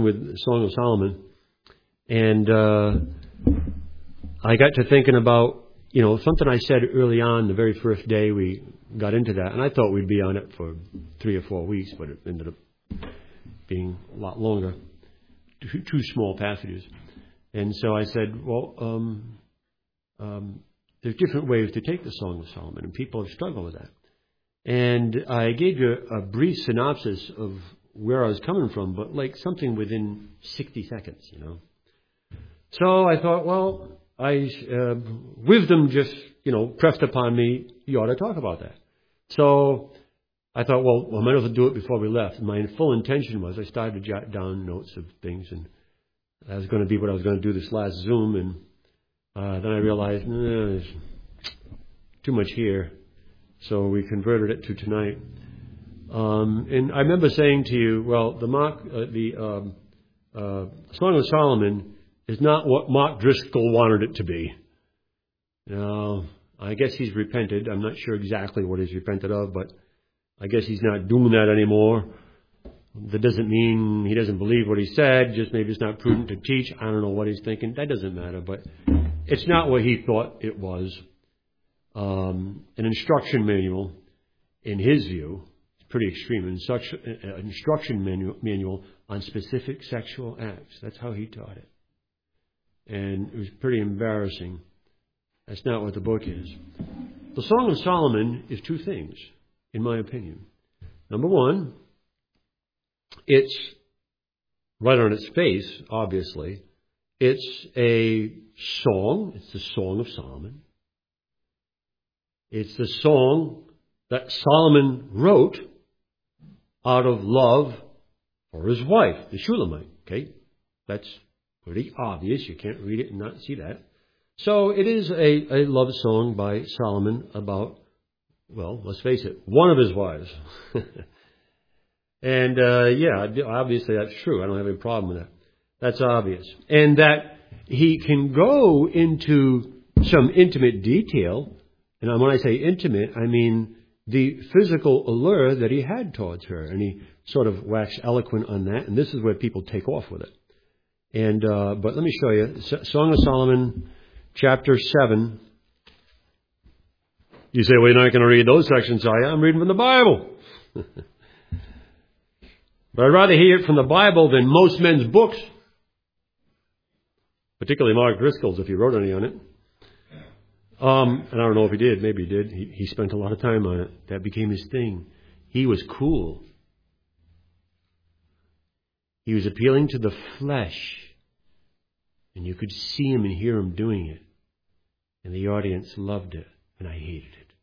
on with the Song of Solomon, and I got to thinking about, something I said early on, the very first day we got into that, and I thought we'd be on it for 3 or 4 weeks, but it ended up being a lot longer, two small passages. And so I said, well, there's different ways to take the Song of Solomon, and people have struggled with that. And I gave you a brief synopsis of where I was coming from, but like something within 60 seconds, So I thought, well, wisdom just, pressed upon me, you ought to talk about that. So I thought, well, I might as well do it before we left. And my full intention was I started to jot down notes of things, and that was going to be what I was going to do this last Zoom, and then I realized, there's too much here. So we converted it to tonight. And I remember saying to you, well, the Song of Solomon is not what Mark Driscoll wanted it to be. Now, I guess he's repented. I'm not sure exactly what he's repented of, but I guess he's not doing that anymore. That doesn't mean he doesn't believe what he said, just maybe it's not prudent to teach. I don't know what he's thinking. That doesn't matter, but it's not what he thought it was. An instruction manual, in his view, is pretty extreme. An instruction manual on specific sexual acts. That's how he taught it. And it was pretty embarrassing. That's not what the book is. The Song of Solomon is two things, in my opinion. Number one, it's right on its face, obviously. It's a song. It's the Song of Solomon. It's the song that Solomon wrote out of love for his wife, the Shulamite. Okay? That's pretty obvious. You can't read it and not see that. So it is a love song by Solomon about, well, let's face it, one of his wives. And, obviously that's true. I don't have any problem with that. That's obvious. And that he can go into some intimate detail. And when I say intimate, I mean the physical allure that he had towards her. And he sort of waxed eloquent on that. And this is where people take off with it. And but let me show you. Song of Solomon, chapter 7. You say, well, you're not going to read those sections, are you? I'm reading from the Bible. But I'd rather hear it from the Bible than most men's books. Particularly Mark Driscoll's, if he wrote any on it. And I don't know if he did. Maybe he did. He spent a lot of time on it. That became his thing. He was cool. He was appealing to the flesh. And you could see him and hear him doing it. And the audience loved it. And I hated it.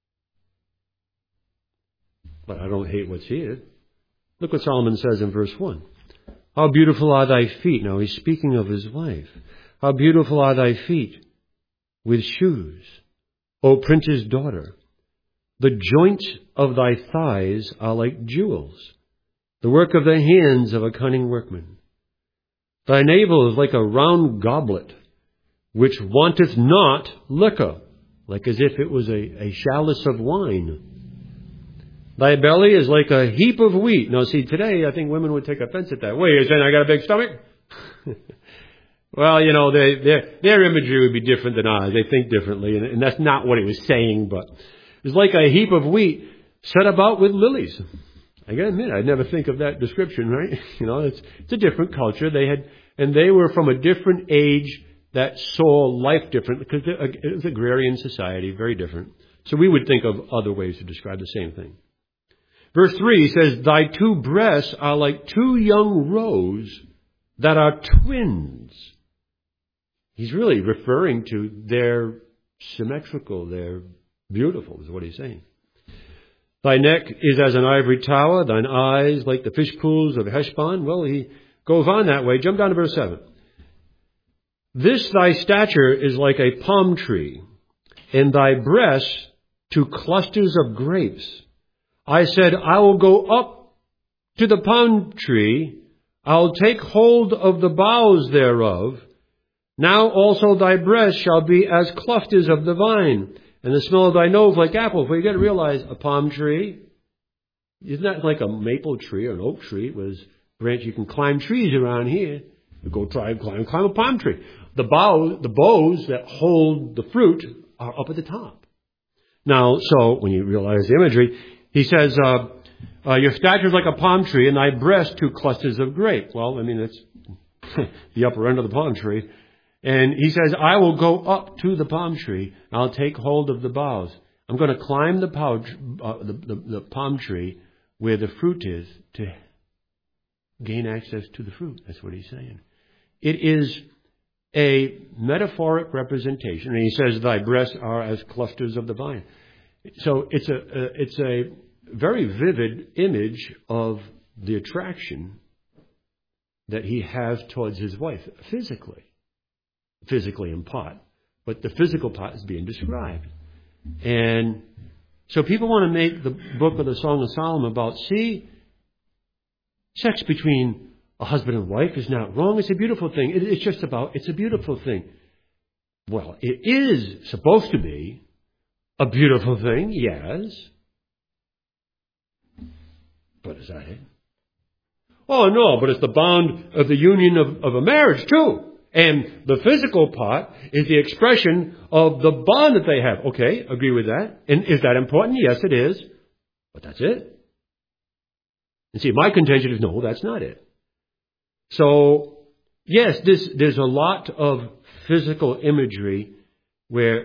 But I don't hate what's here. Look what Solomon says in verse 1. How beautiful are thy feet. Now he's speaking of his wife. How beautiful are thy feet with shoes, O prince's daughter. The joints of thy thighs are like jewels, the work of the hands of a cunning workman. Thy navel is like a round goblet, which wanteth not liquor, like as if it was a chalice of wine. Thy belly is like a heap of wheat. Now, see, today I think women would take offense at that. Wait, you're saying I got a big stomach? Well, their imagery would be different than ours. They think differently, and that's not what he was saying, but it's like a heap of wheat set about with lilies. I gotta admit, I'd never think of that description, right? It's a different culture. They were from a different age that saw life different, because it was agrarian society, very different. So we would think of other ways to describe the same thing. Verse 3 says, thy two breasts are like two young roes that are twins. He's really referring to their symmetrical, they're beautiful, is what he's saying. Thy neck is as an ivory tower, thine eyes like the fish pools of Heshbon. Well, he goes on that way. Jump down to verse 7. This thy stature is like a palm tree, and thy breasts to clusters of grapes. I said, I will go up to the palm tree. I'll take hold of the boughs thereof. Now also thy breasts shall be as clusters of the vine, and the smell of thy nose like apples. Well, you got to realize a palm tree is not like a maple tree or an oak tree. It was branch. You can climb trees around here. You go try and climb a palm tree. The boughs that hold the fruit are up at the top. Now, so when you realize the imagery, he says, your stature is like a palm tree, and thy breast 2 clusters of grape. Well, I mean, that's the upper end of the palm tree. And he says, I will go up to the palm tree. I'll take hold of the boughs. I'm going to climb the palm tree where the fruit is to gain access to the fruit. That's what he's saying. It is a metaphoric representation. And he says, thy breasts are as clusters of the vine. So it's a very vivid image of the attraction that he has towards his wife physically in part, but the physical part is being described. And so people want to make the book of the Song of Solomon about, see, sex between a husband and wife is not wrong. It's a beautiful thing. It's a beautiful thing. Well, it is supposed to be a beautiful thing, yes. But is that it? Oh, no, but it's the bond of the union of a marriage, too. And the physical part is the expression of the bond that they have. Okay, agree with that. And is that important? Yes, it is. But that's it. And see, my contention is, no, that's not it. So, yes, there's a lot of physical imagery where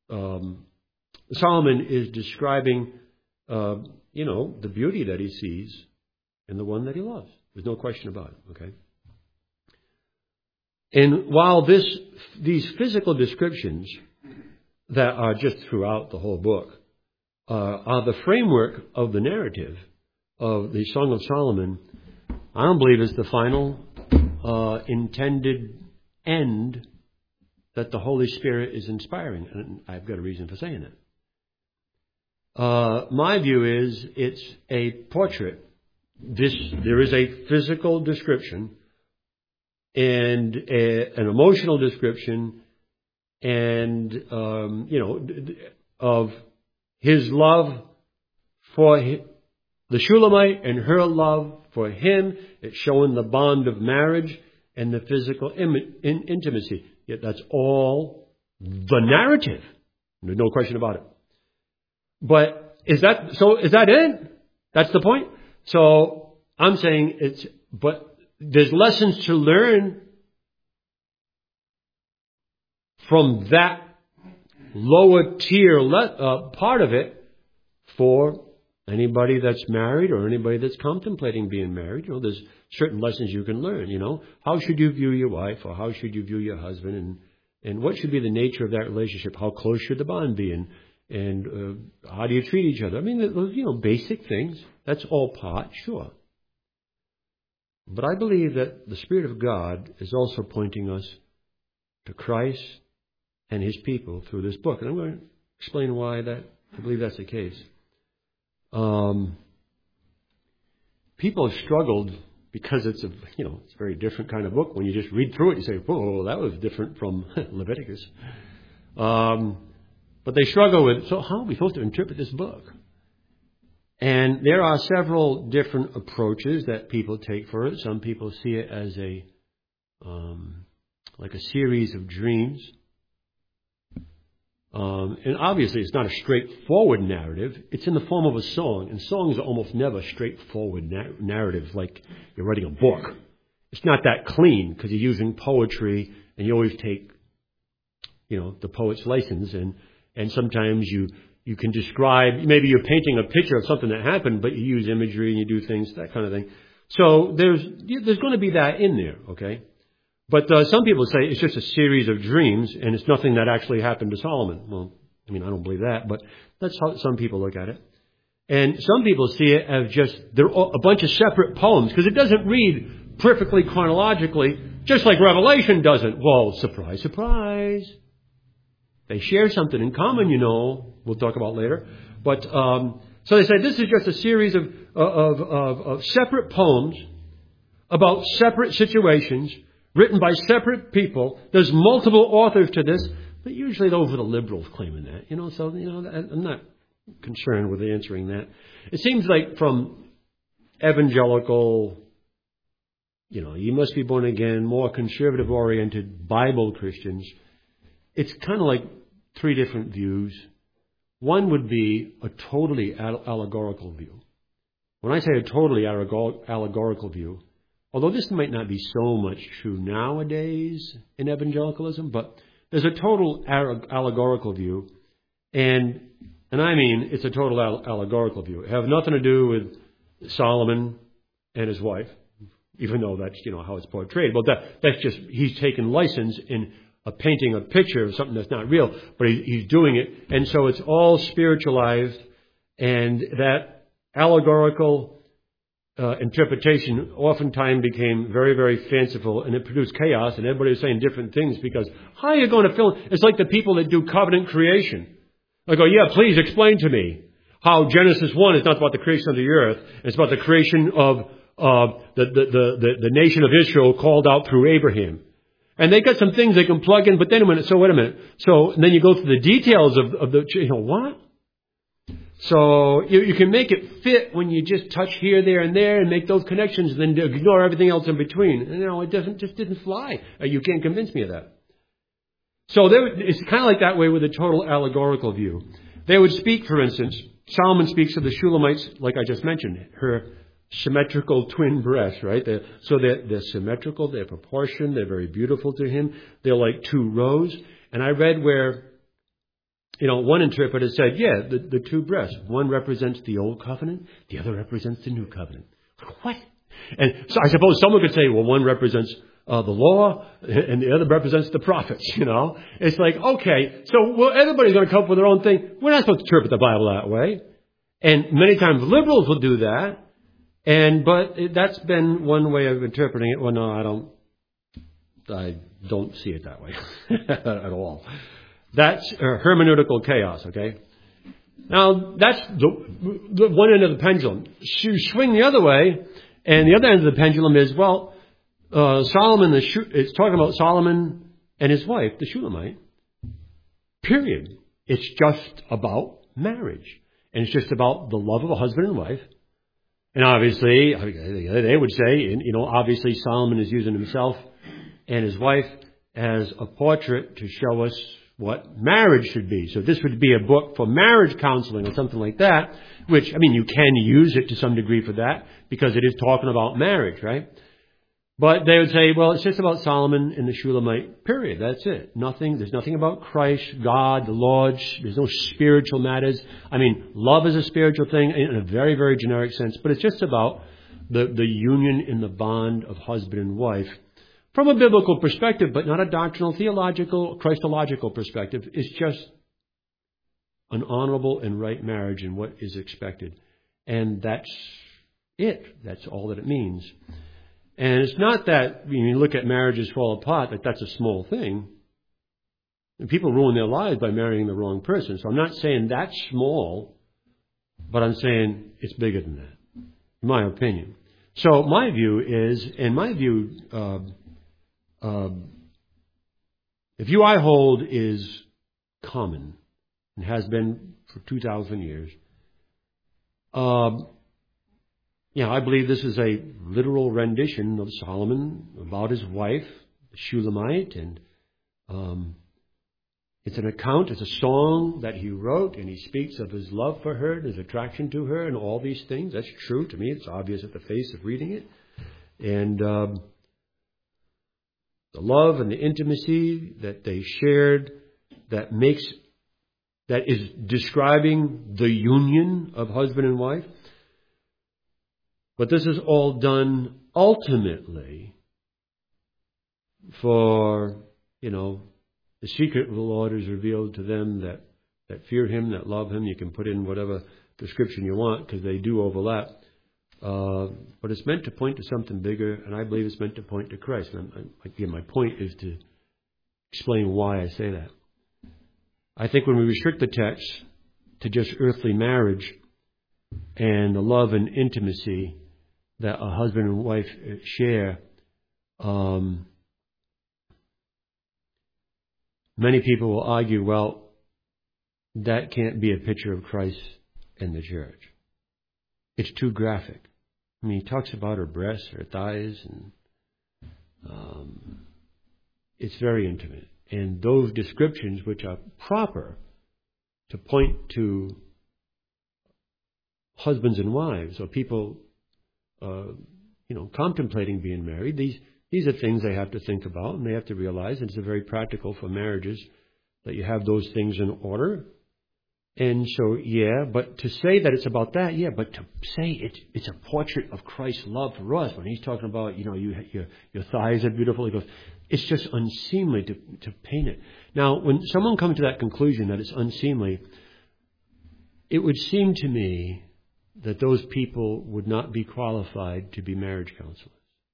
Solomon is describing, the beauty that he sees in the one that he loves. There's no question about it, okay? And while these physical descriptions that are just throughout the whole book are the framework of the narrative of the Song of Solomon, I don't believe it's the final intended end that the Holy Spirit is inspiring. And I've got a reason for saying that. My view is it's a portrait. There is a physical description and an emotional description and, of his love for the Shulamite and her love for him. It's showing the bond of marriage and the physical intimacy. Yet that's all the narrative. There's no question about it. But is that it? That's the point? So I'm saying but there's lessons to learn from that lower tier part of it for anybody that's married or anybody that's contemplating being married. There's certain lessons you can learn. How should you view your wife, or how should you view your husband, and what should be the nature of that relationship? How close should the bond be, and how do you treat each other? I mean, those basic things. That's all part, sure. But I believe that the Spirit of God is also pointing us to Christ and His people through this book. And I'm going to explain why I believe that's the case. People have struggled because it's it's a very different kind of book. When you just read through it, you say, whoa, that was different from Leviticus. But they struggle with, so how are we supposed to interpret this book? And there are several different approaches that people take for it. Some people see it as like a series of dreams. And obviously it's not a straightforward narrative. It's in the form of a song. And songs are almost never straightforward narratives like you're writing a book. It's not that clean because you're using poetry and you always take, the poet's license. And sometimes you can describe, maybe you're painting a picture of something that happened, but you use imagery and you do things, that kind of thing. So there's going to be that in there, okay? But some people say it's just a series of dreams and it's nothing that actually happened to Solomon. Well, I don't believe that, but that's how some people look at it. And some people see it as just they're a bunch of separate poems because it doesn't read perfectly chronologically, just like Revelation doesn't. Well, surprise, surprise. They share something in common, we'll talk about later. But so they say this is just a series of separate poems about separate situations written by separate people. There's multiple authors to this, but usually those are the liberals claiming that. So I'm not concerned with answering that. It seems like from evangelical you must be born again, more conservative-oriented Bible Christians, it's kind of like three different views. One would be a totally allegorical view. When I say a totally allegorical view, although this might not be so much true nowadays in evangelicalism, but there's a total allegorical view, and I mean it's a total allegorical view. It has nothing to do with Solomon and his wife, even though that's how it's portrayed. Well, that's just he's taken license in painting a picture of something that's not real, but he's doing it, and so it's all spiritualized, and that allegorical interpretation oftentimes became very, very fanciful, and it produced chaos, and everybody was saying different things because how are you going to fill? It's like the people that do covenant creation. I go, yeah, please explain to me how Genesis 1 is not about the creation of the earth. It's about the creation of the nation of Israel called out through Abraham. And they got some things they can plug in, but then wait a minute. So and then you go through the details of the, what? So you can make it fit when you just touch here, there, and there, and make those connections, and then ignore everything else in between. And, it just didn't fly. You can't convince me of that. So it's kind of like that way with a total allegorical view. They would speak, for instance, Solomon speaks of the Shulammites, like I just mentioned, her symmetrical twin breasts, right? So they're symmetrical, they're proportioned, they're very beautiful to him. They're like two rows. And I read where one interpreter said, the two breasts. One represents the old covenant, the other represents the new covenant. What? And so I suppose someone could say, well, one represents the law and the other represents the prophets, It's like, okay, so everybody's going to come up with their own thing. We're not supposed to interpret the Bible that way. And many times liberals will do that. But that's been one way of interpreting it. Well, no, I don't see it that way at all. That's hermeneutical chaos, okay? Now, that's the one end of the pendulum. You swing the other way, and the other end of the pendulum is, Solomon, it's talking about Solomon and his wife, the Shulamite, period. It's just about marriage. And it's just about the love of a husband and wife. And obviously, they would say, obviously Solomon is using himself and his wife as a portrait to show us what marriage should be. So this would be a book for marriage counseling or something like that, which, you can use it to some degree for that because it is talking about marriage, right? But they would say, it's just about Solomon and the Shulamite, period. That's it. There's nothing about Christ, God, the Lord. There's no spiritual matters. Love is a spiritual thing in a very, very generic sense, but it's just about the union in the bond of husband and wife from a biblical perspective, but not a doctrinal, theological, Christological perspective. It's just an honorable and right marriage and what is expected. And that's it. That's all that it means. And it's not that when you look at marriages fall apart, that's a small thing. And people ruin their lives by marrying the wrong person. So I'm not saying that's small, but I'm saying it's bigger than that, in my opinion. So my view is, the view I hold is common and has been for 2,000 years. I believe this is a literal rendition of Solomon about his wife, the Shulamite, and it's an account, it's a song that he wrote, and he speaks of his love for her, his attraction to her, and all these things. That's true to me. It's obvious at the face of reading it. And the love and the intimacy that they shared that is describing the union of husband and wife. But this is all done ultimately for, the secret of the Lord is revealed to them that fear Him, that love Him. You can put in whatever description you want because they do overlap. But it's meant to point to something bigger, and I believe it's meant to point to Christ. And again, my point is to explain why I say that. I think when we restrict the text to just earthly marriage and the love and intimacy that a husband and wife share, many people will argue, that can't be a picture of Christ and the church. It's too graphic. He talks about her breasts, her thighs, and It's very intimate. And those descriptions, which are proper to point to husbands and wives or people, contemplating being married, these are things they have to think about and they have to realize. And it's very practical for marriages that you have those things in order. And so, but to say that it's about that, but to say it's a portrait of Christ's love for us, when he's talking about, your thighs are beautiful, he goes, it's just unseemly to paint it. Now, when someone comes to that conclusion that it's unseemly, it would seem to me that those people would not be qualified to be marriage counselors.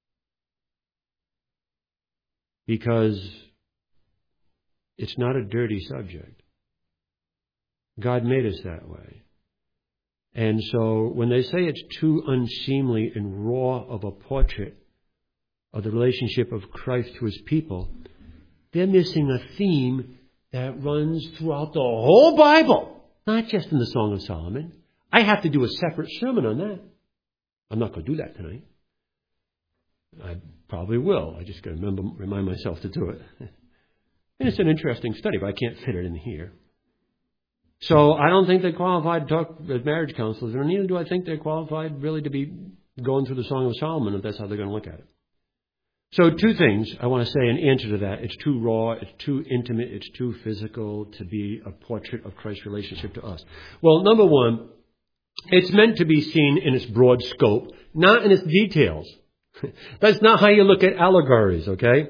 Because it's not a dirty subject. God made us that way. And so when they say it's too unseemly and raw of a portrait of the relationship of Christ to his people, they're missing a theme that runs throughout the whole Bible, not just in the Song of Solomon. I have to do a separate sermon on that. I'm not going to do that tonight. I probably will. I just got to remind myself to do it. And it's an interesting study, but I can't fit it in here. So I don't think they're qualified to talk as marriage counselors, and neither do I think they're qualified really to be going through the Song of Solomon, if that's how they're going to look at it. So two things I want to say in answer to that. It's too raw, it's too intimate, it's too physical to be a portrait of Christ's relationship to us. Well, number one, it's meant to be seen in its broad scope, not in its details. That's not how you look at allegories, okay?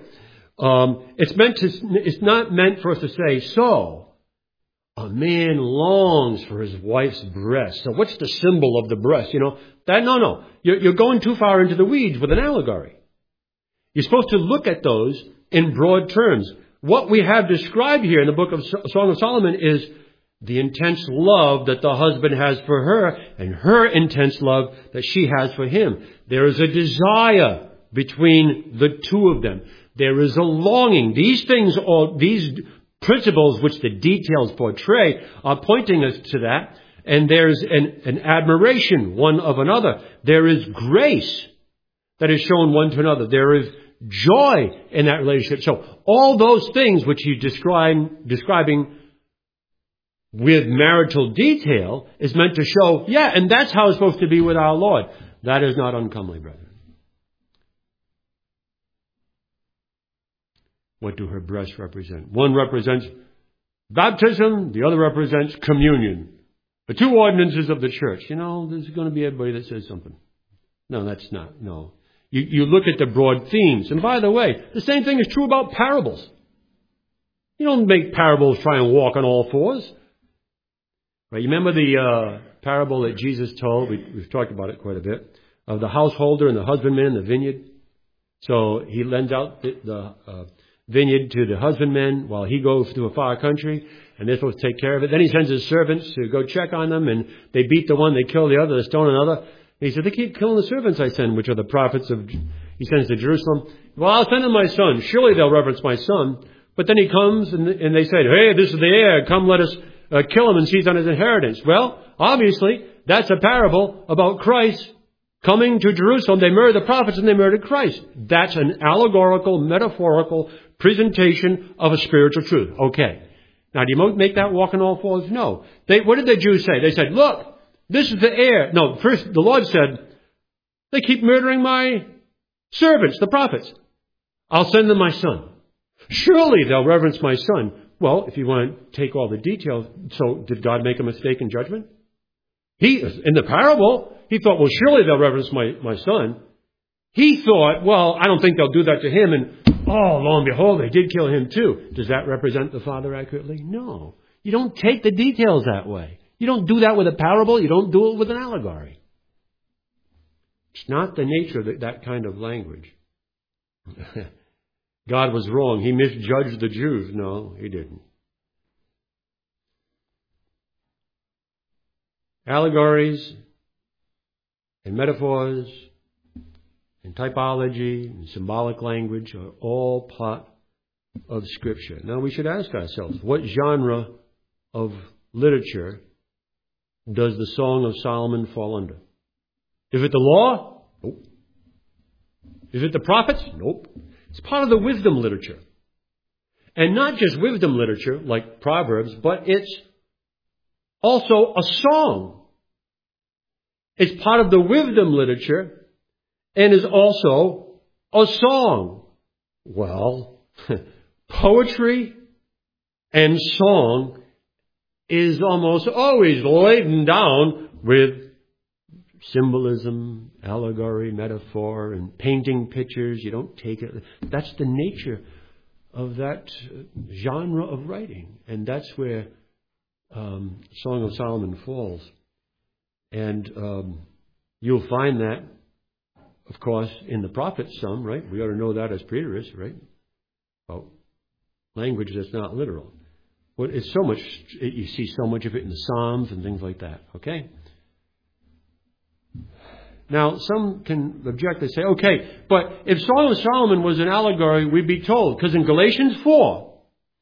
It's not meant for us to say, so a man longs for his wife's breast. So what's the symbol of the breast? No. You're going too far into the weeds with an allegory. You're supposed to look at those in broad terms. What we have described here in the book of Song of Solomon is the intense love that the husband has for her and her intense love that she has for him. There is a desire between the two of them. There is a longing. These things, these principles which the details portray, are pointing us to that. And there's an admiration one of another. There is grace that is shown one to another. There is joy in that relationship. So all those things which he's describing with marital detail is meant to show, and that's how it's supposed to be with our Lord. That is not uncomely, brethren. What do her breasts represent? One represents baptism, the other represents communion. The two ordinances of the church. There's going to be everybody that says something. No, that's not. No. You look at the broad themes. And by the way, the same thing is true about parables. You don't make parables try and walk on all fours. Right? You remember the parable that Jesus told? We've talked about it quite a bit. Of the householder and the husbandman in the vineyard. So he lends out the vineyard to the husbandmen while he goes to a far country, and they're supposed to take care of it. Then he sends his servants to go check on them, and they beat the one, they kill the other, they stone another. And he said, they keep killing the servants I send, which are the prophets he sends to Jerusalem. Well, I'll send them my son. Surely they'll reverence my son. But then he comes and they say, hey, this is the heir. Come, let us kill him and seize on his inheritance. Well, obviously, that's a parable about Christ coming to Jerusalem. They murdered the prophets and they murdered Christ. That's an allegorical, metaphorical presentation of a spiritual truth. Okay. Now, do you make that walk on all fours? No. What did the Jews say? They said, look, this is the heir. No, first the Lord said, they keep murdering my servants, the prophets. I'll send them my son. Surely they'll reverence my son. Well, if you want to take all the details, so did God make a mistake in judgment? In the parable, he thought, well, surely they'll reverence my son. He thought, well, I don't think they'll do that to him. And, lo and behold, they did kill him too. Does that represent the Father accurately? No. You don't take the details that way. You don't do that with a parable. You don't do it with an allegory. It's not the nature of that kind of language. God was wrong. He misjudged the Jews. No, he didn't. Allegories and metaphors and typology and symbolic language are all part of Scripture. Now we should ask ourselves, what genre of literature does the Song of Solomon fall under? Is it the law? Nope. Is it the prophets? Nope. It's part of the wisdom literature. And not just wisdom literature like Proverbs, but it's also a song. It's part of the wisdom literature and is also a song. Well, poetry and song is almost always laden down with symbolism, allegory, metaphor, and painting pictures. You don't take it. That's the nature of that genre of writing. And that's where Song of Solomon falls. And you'll find that, of course, in the prophets some, right? We ought to know that as preterists, right? Well, language that's not literal. Well, it's so much, you see so much of it in the Psalms and things like that, okay? Now, some can object. They say, okay, but if Song of Solomon was an allegory, we'd be told. Because in Galatians 4,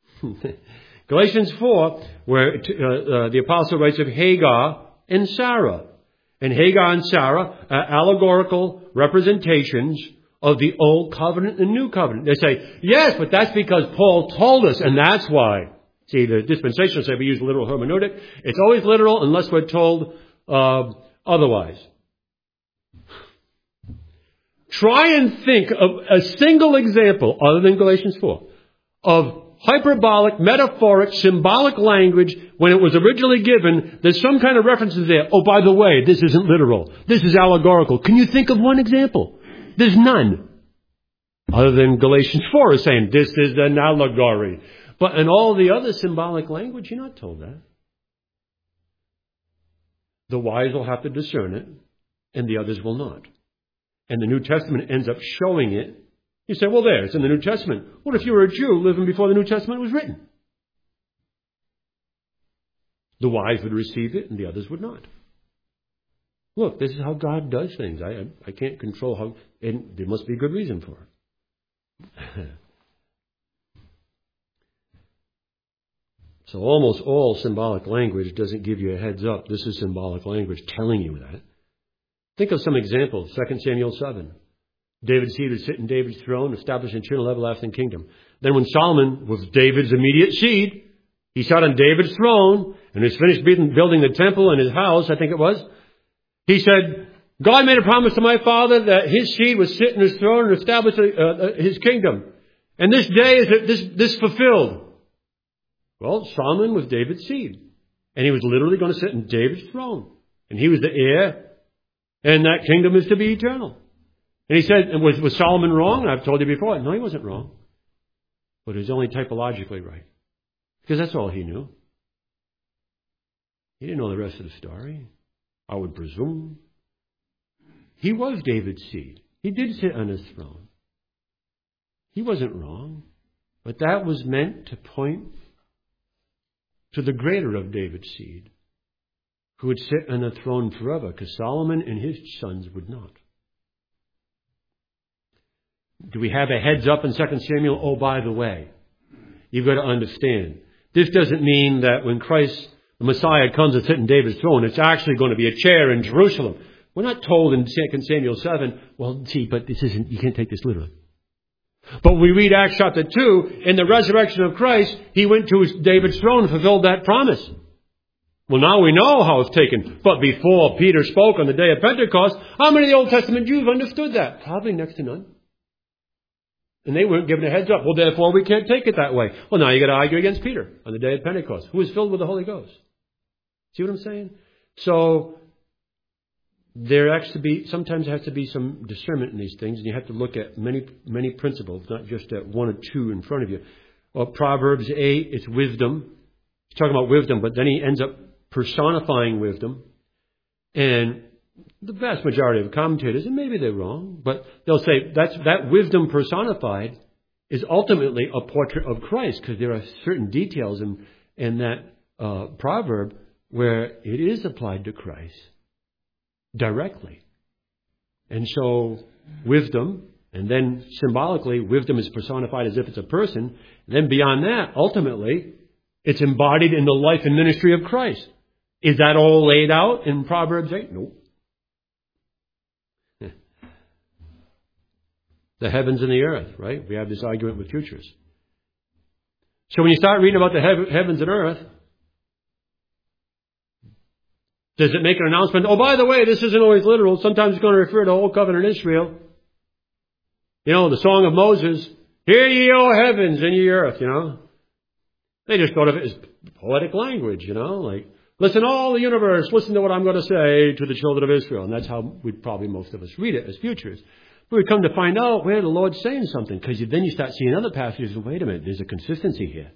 where the apostle writes of Hagar and Sarah. And Hagar and Sarah are allegorical representations of the Old Covenant and New Covenant. They say, yes, but that's because Paul told us, and that's why. See, the dispensationalists say we use literal hermeneutic. It's always literal unless we're told otherwise. Try and think of a single example, other than Galatians 4, of hyperbolic, metaphoric, symbolic language when it was originally given. There's some kind of references there. Oh, by the way, this isn't literal. This is allegorical. Can you think of one example? There's none. Other than Galatians 4 is saying this is an allegory. But in all the other symbolic language, you're not told that. The wise will have to discern it, and the others will not. And the New Testament ends up showing it. You say, well, there, it's in the New Testament. What if you were a Jew living before the New Testament was written? The wise would receive it, and the others would not. Look, this is how God does things. I can't control how, and there must be a good reason for it. So almost all symbolic language doesn't give you a heads up. This is symbolic language telling you that. Think of some examples. 2 Samuel 7. David's seed would sit in David's throne, establish an eternal everlasting kingdom. Then when Solomon was David's immediate seed, he sat on David's throne and was finished building the temple and his house, I think it was. He said, God made a promise to my father that his seed would sit in his throne and establish his kingdom. And this day is this fulfilled. Well, Solomon was David's seed. And he was literally going to sit in David's throne. And he was the heir. And that kingdom is to be eternal. And he said, was Solomon wrong? I've told you before. No, he wasn't wrong. But he was only typologically right. Because that's all he knew. He didn't know the rest of the story, I would presume. He was David's seed. He did sit on his throne. He wasn't wrong. But that was meant to point to the greater of David's seed, who would sit on the throne forever, because Solomon and his sons would not. Do we have a heads up in 2 Samuel? Oh, by the way, you've got to understand, this doesn't mean that when Christ, the Messiah, comes to sit in David's throne, it's actually going to be a chair in Jerusalem. We're not told in 2 Samuel 7, well, see, but this isn't, you can't take this literally. But we read Acts chapter 2, in the resurrection of Christ, he went to David's throne and fulfilled that promise. Well, now we know how it's taken. But before Peter spoke on the day of Pentecost, how many of the Old Testament Jews understood that? Probably next to none. And they weren't given a heads up. Well, therefore, we can't take it that way. Well, now you got to argue against Peter on the day of Pentecost, who was filled with the Holy Ghost. See what I'm saying? So there sometimes has to be some discernment in these things, and you have to look at many principles, not just at one or two in front of you. Well, Proverbs 8, it's wisdom. He's talking about wisdom, but then he ends up personifying wisdom. And the vast majority of commentators, and maybe they're wrong, but they'll say that wisdom personified is ultimately a portrait of Christ, because there are certain details in that proverb where it is applied to Christ directly. And so wisdom, and then symbolically, wisdom is personified as if it's a person. And then beyond that, ultimately, it's embodied in the life and ministry of Christ. Is that all laid out in Proverbs 8? Nope. The heavens and the earth, right? We have this argument with futurists. So when you start reading about the heavens and earth, does it make an announcement? Oh, by the way, this isn't always literal. Sometimes it's going to refer to the whole covenant of Israel. You know, the Song of Moses. Hear ye, O heavens, and ye earth, you know. They just thought of it as poetic language, you know, like, listen, all the universe, listen to what I'm going to say to the children of Israel. And that's how most of us read it as futurists. But we come to find out where the Lord's saying something, because then you start seeing other passages and wait a minute, there's a consistency here.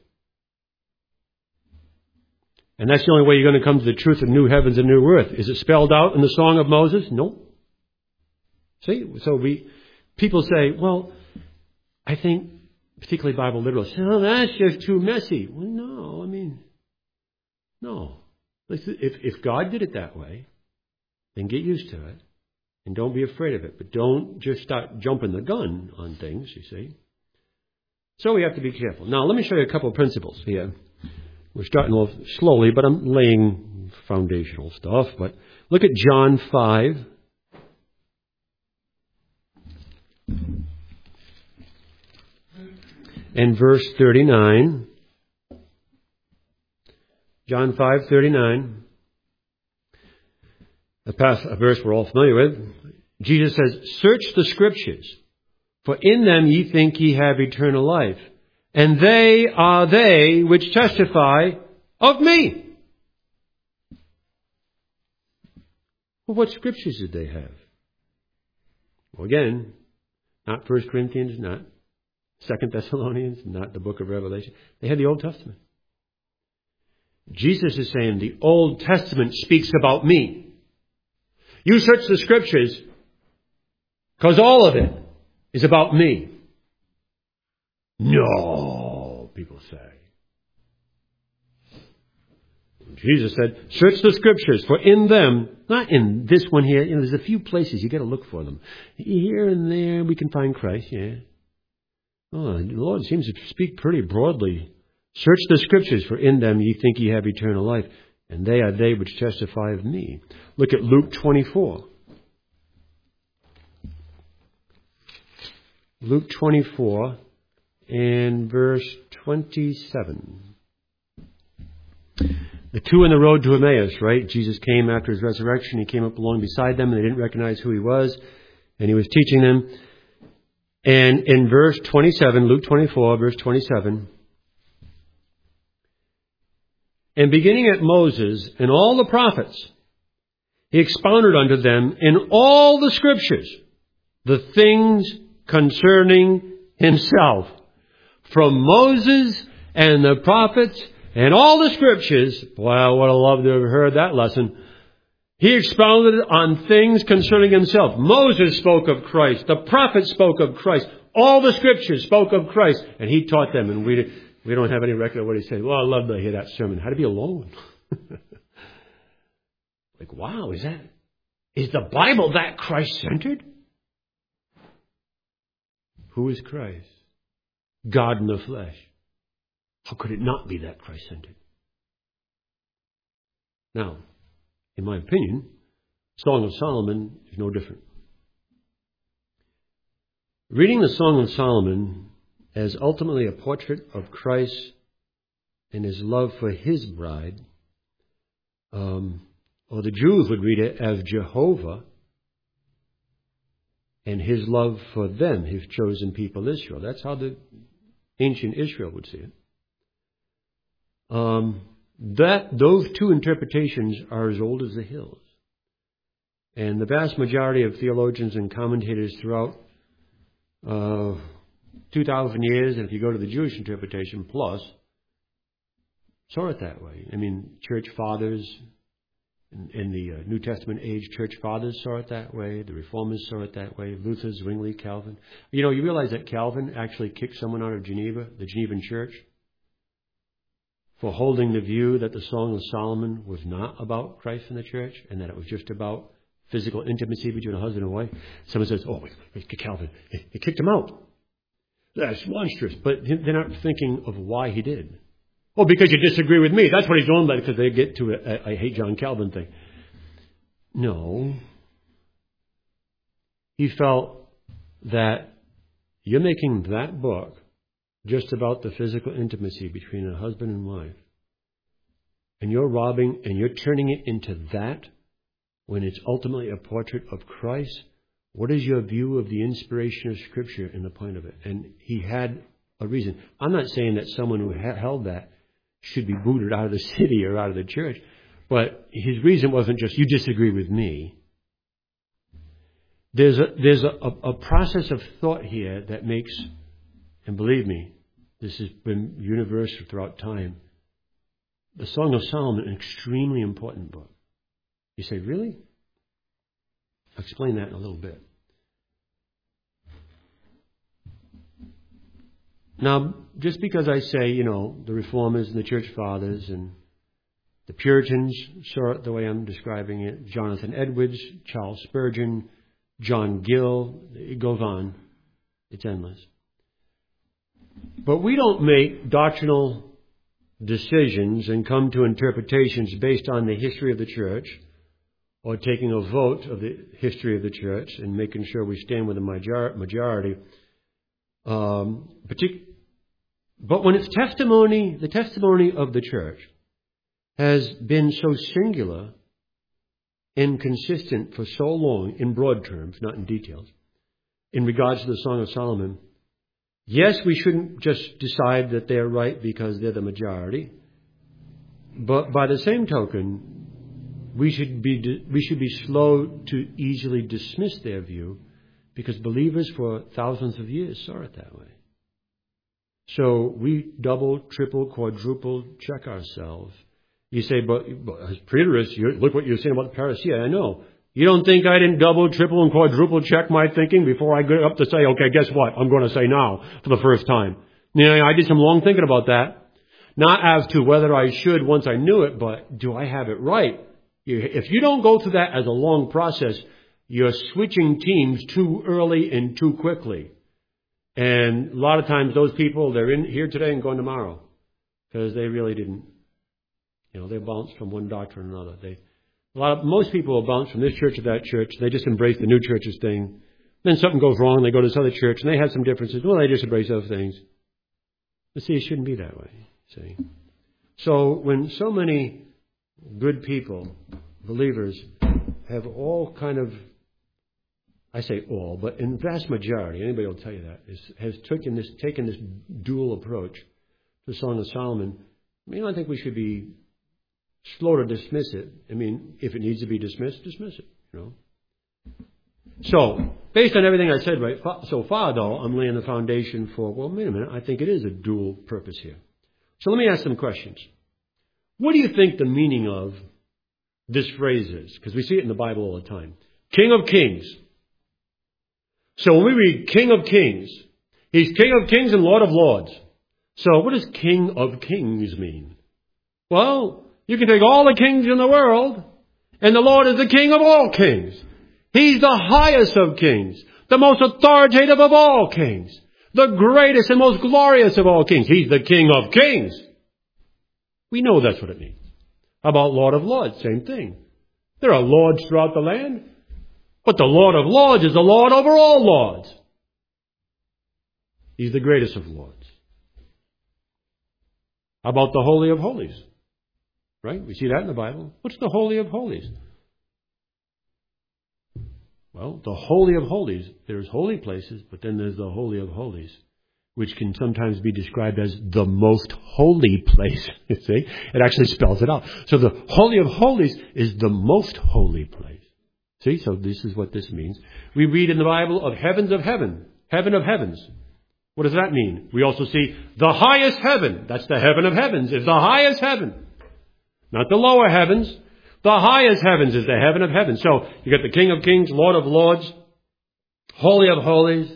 And that's the only way you're going to come to the truth of new heavens and new earth. Is it spelled out in the Song of Moses? No. See, so people say, well, I think, particularly Bible liberals, say, oh, that's just too messy. Well, no, no. If God did it that way, then get used to it. And don't be afraid of it. But don't just start jumping the gun on things, you see. So we have to be careful. Now, let me show you a couple of principles here. We're starting off slowly, but I'm laying foundational stuff. But look at John 5. And verse 39. John 5:39. A verse we're all familiar with. Jesus says, search the Scriptures, for in them ye think ye have eternal life. And they are they which testify of me. Well, what Scriptures did they have? Well, again, not 1 Corinthians, not 2 Thessalonians, not the book of Revelation. They had the Old Testament. Jesus is saying the Old Testament speaks about me. You search the Scriptures because all of it is about me. No, people say. Jesus said, search the Scriptures, for in them, not in this one here, there's a few places you got to look for them. Here and there we can find Christ, yeah. Oh, the Lord seems to speak pretty broadly. Search the Scriptures, for in them ye think ye have eternal life, and they are they which testify of me. Look at Luke 24. Luke 24 and verse 27. The two on the road to Emmaus, right? Jesus came after his resurrection. He came up along beside them, and they didn't recognize who he was. And he was teaching them. And in verse 27, Luke 24, verse 27, and beginning at Moses and all the prophets, he expounded unto them in all the Scriptures the things concerning himself. From Moses and the prophets and all the Scriptures, boy, I would have loved to have heard that lesson. He expounded on things concerning himself. Moses spoke of Christ. The prophets spoke of Christ. All the Scriptures spoke of Christ. And he taught them. And we don't have any record of what he said. Well, I'd love to hear that sermon. How to be alone. Like, wow, is the Bible that Christ-centered? Who is Christ? God in the flesh. How could it not be that Christ-centered? Now, in my opinion, Song of Solomon is no different. Reading the Song of Solomon as ultimately a portrait of Christ and his love for his bride, or the Jews would read it as Jehovah and his love for them, his chosen people Israel. That's how the ancient Israel would see it. Those two interpretations are as old as the hills. And the vast majority of theologians and commentators throughout 2,000 years, and if you go to the Jewish interpretation plus, saw it that way. I mean, church fathers in the New Testament age, church fathers saw it that way. The Reformers saw it that way. Luther, Zwingli, Calvin. You know, you realize that Calvin actually kicked someone out of Geneva, the Genevan church, for holding the view that the Song of Solomon was not about Christ and the church, and that it was just about physical intimacy between a husband and wife. Someone says, oh, Calvin, he kicked him out. That's monstrous. But they're not thinking of why he did. Oh, because you disagree with me. That's what he's doing, because they get to a I hate John Calvin thing. No. He felt that You're making that book just about the physical intimacy between a husband and wife. And you're robbing and you're turning it into that when it's ultimately a portrait of Christ. What is your view of the inspiration of Scripture and the point of it? And he had a reason. I'm not saying that someone who held that should be booted out of the city or out of the church. But his reason wasn't just, you disagree with me. There's a process of thought here that makes, and believe me, this has been universal throughout time, the Song of Solomon, an extremely important book. You say, really? I'll explain that in a little bit. Now, just because I say, the Reformers and the Church Fathers and the Puritans saw it the way I'm describing it, Jonathan Edwards, Charles Spurgeon, John Gill, it goes on. It's endless. But we don't make doctrinal decisions and come to interpretations based on the history of the church or taking a vote of the history of the church and making sure we stand with the majority. But when it's testimony, the testimony of the church has been so singular and consistent for so long, in broad terms, not in details, in regards to the Song of Solomon, yes, we shouldn't just decide that they're right because they're the majority, but by the same token, we should be slow to easily dismiss their view because believers for thousands of years saw it that way. So we double, triple, quadruple check ourselves. You say, but as preterists, look what you're saying about the parousia. I know. You don't think I didn't double, triple, and quadruple check my thinking before I get up to say, okay, guess what? I'm going to say now for the first time. I did some long thinking about that. Not as to whether I should once I knew it, but do I have it right? If you don't go through that as a long process, you're switching teams too early and too quickly. And a lot of times those people, they're in here today and going tomorrow because they really didn't. They bounce from one doctrine to another. Most people will bounce from this church to that church. They just embrace the new church's thing. Then something goes wrong, they go to this other church, and they have some differences. Well, they just embrace those things. But see, it shouldn't be that way. See. So when so many good people, believers, have all kind of, I say all, but in vast majority, anybody will tell you that, has taken this dual approach to the Song of Solomon. I think we should be slow to dismiss it. If it needs to be dismissed, dismiss it. So, based on everything I said right so far, though, I'm laying the foundation for, wait a minute, I think it is a dual purpose here. So let me ask some questions. What do you think the meaning of this phrase is? Because we see it in the Bible all the time. King of Kings. So when we read King of Kings, he's King of Kings and Lord of Lords. So what does King of Kings mean? Well, you can take all the kings in the world, and the Lord is the King of all kings. He's the highest of kings, the most authoritative of all kings, the greatest and most glorious of all kings. He's the King of Kings. We know that's what it means. How about Lord of Lords? Same thing. There are lords throughout the land, but the Lord of Lords is the Lord over all lords. He's the greatest of lords. How about the Holy of Holies? Right? We see that in the Bible. What's the Holy of Holies? Well, the Holy of Holies, there's holy places, but then there's the Holy of Holies, which can sometimes be described as the most holy place. You see? It actually spells it out. So the Holy of Holies is the most holy place. See? So this is what this means. We read in the Bible of heavens of heaven, heaven of heavens. What does that mean? We also see the highest heaven. That's the heaven of heavens. It's the highest heaven. Not the lower heavens. The highest heavens is the heaven of heavens. So you got the King of Kings, Lord of Lords, Holy of Holies,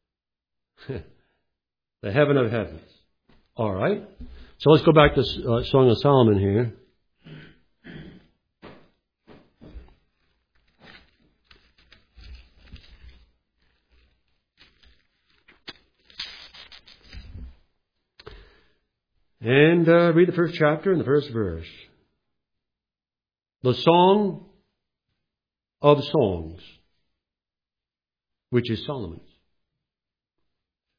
the heaven of heavens. All right. So let's go back to Song of Solomon here. And read the first chapter and the first verse. The Song of Songs, which is Solomon's.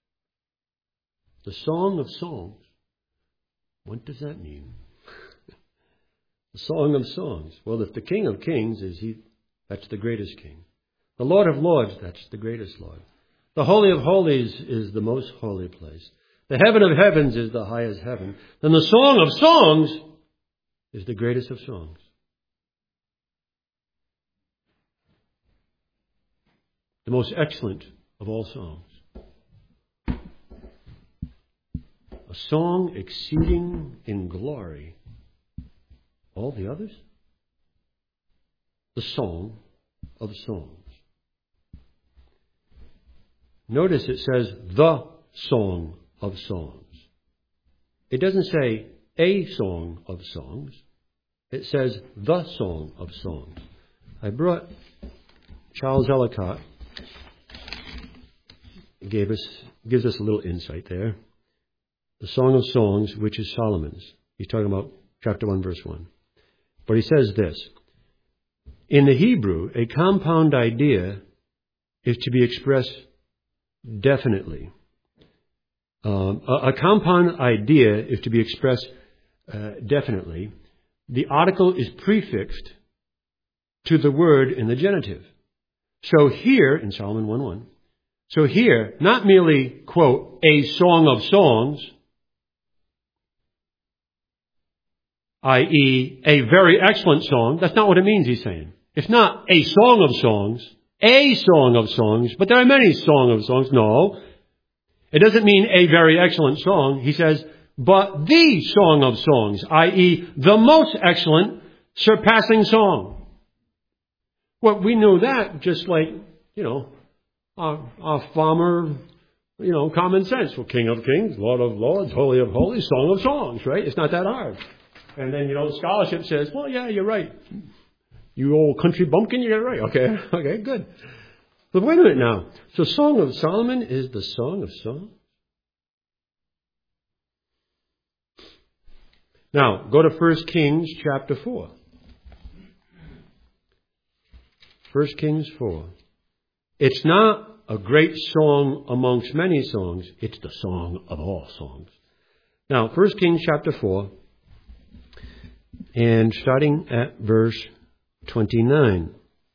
The Song of Songs. What does that mean? The Song of Songs. Well, if the King of Kings is He, that's the greatest King. The Lord of Lords, that's the greatest Lord. The Holy of Holies is the most holy place. The heaven of heavens is the highest heaven. Then the Song of Songs is the greatest of songs. The most excellent of all songs. A song exceeding in glory all the others. The Song of Songs. Notice it says the Song of Songs. It doesn't say a song of songs. It says the Song of Songs. I brought Charles Ellicott. Gives us a little insight there. The Song of Songs, which is Solomon's. He's talking about chapter 1, verse 1. But he says this. In the Hebrew, a compound idea is to be expressed definitely. A compound idea is to be expressed definitely. The article is prefixed to the word in the genitive. So here, in Solomon 1:1, so here, not merely, quote, a song of songs, i.e., a very excellent song. That's not what it means, he's saying. It's not a song of songs, but there are many song of songs. No. It doesn't mean a very excellent song. He says, but the song of songs, i.e., the most excellent, surpassing song. Well, we know that just like, our farmer, common sense. Well, King of Kings, Lord of Lords, Holy of Holies, Song of Songs, right? It's not that hard. And then, scholarship says, well, yeah, you're right. You old country bumpkin, you got it right. Okay, good. But wait a minute now. So Song of Solomon is the Song of Songs? Now, go to 1 Kings chapter 4. 1 Kings 4. It's not a great song amongst many songs. It's the song of all songs. Now, 1 Kings chapter 4, and starting at verse 29.